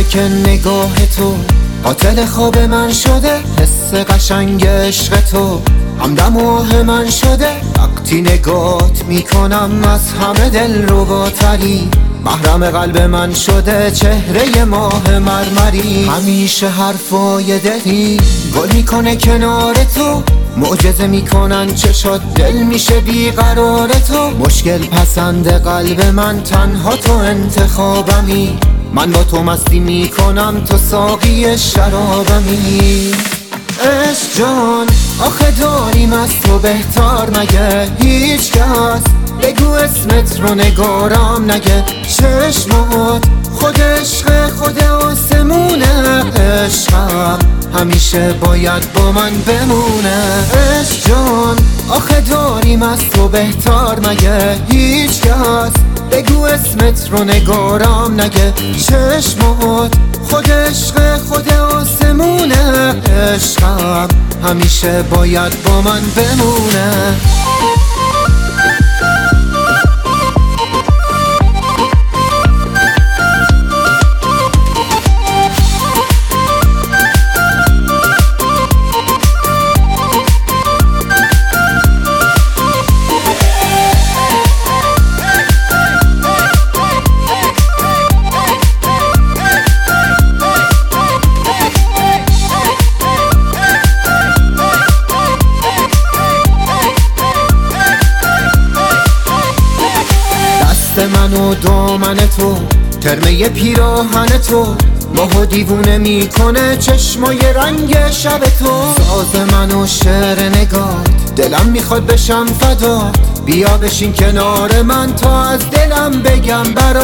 که نگاه تو قاتل خواب من شده، حس قشنگ عشق تو همدم آه من شده. وقتی نگات میکنم از همه دل رباتری، محرم قلب من شده چهره ماه مرمری. همیشه حرفای دلی گل میکنه کنار تو، معجزه میکنن چشات دل میشه بیقرار تو. مشکل پسند قلب من تنها تو انتخابمی، من با تو مستی میکنم تو ساقی شرابمی. عشق جان آخه داریم از تو بهتر مگه هیچ کس؟ بگو اسمت رو نگارم نگه چشمات خود عشق خود آسمونه. عشقم همیشه باید با من بمونه. عشق جان آخه داریم از تو بهتر مگه هیچ کس؟ بگو اسمت رو نگارم نگه چشمات خود عشق خود آسمونه. عشقم همیشه باید با من بمونه. من و دامن تو ترمه پیراهن تو، ماهو دیوونه میکنه چشمای رنگ شب تو. ساز من و شعر نگات دلم میخواد بشم فدات، بیا بشین کنار من تا از دلم بگم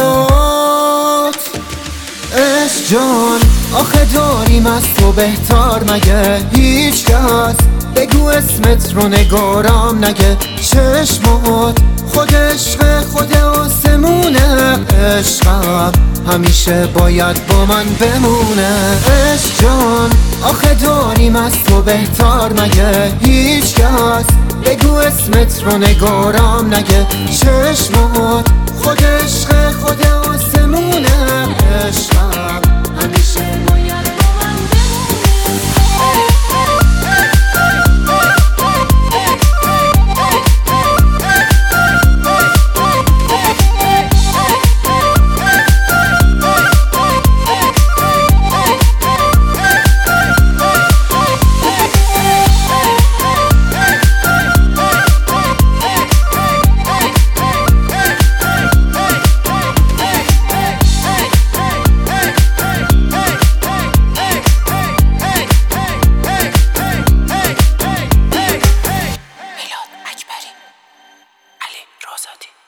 برات. عشق جان آخه داریم از تو بهتر مگه هیچ کس؟ بگو اسمت رو نگارم نگه چشمات خود عشق خود آسمونه. عشقم همیشه باید با من بمونه. عشق جان آخه داریم از تو بهتر مگه هیچ کس؟ بگو اسمت رو نگارم نگه چشمات خود عشق خود آسمونه. عشقم همیشه باید با من آزادی.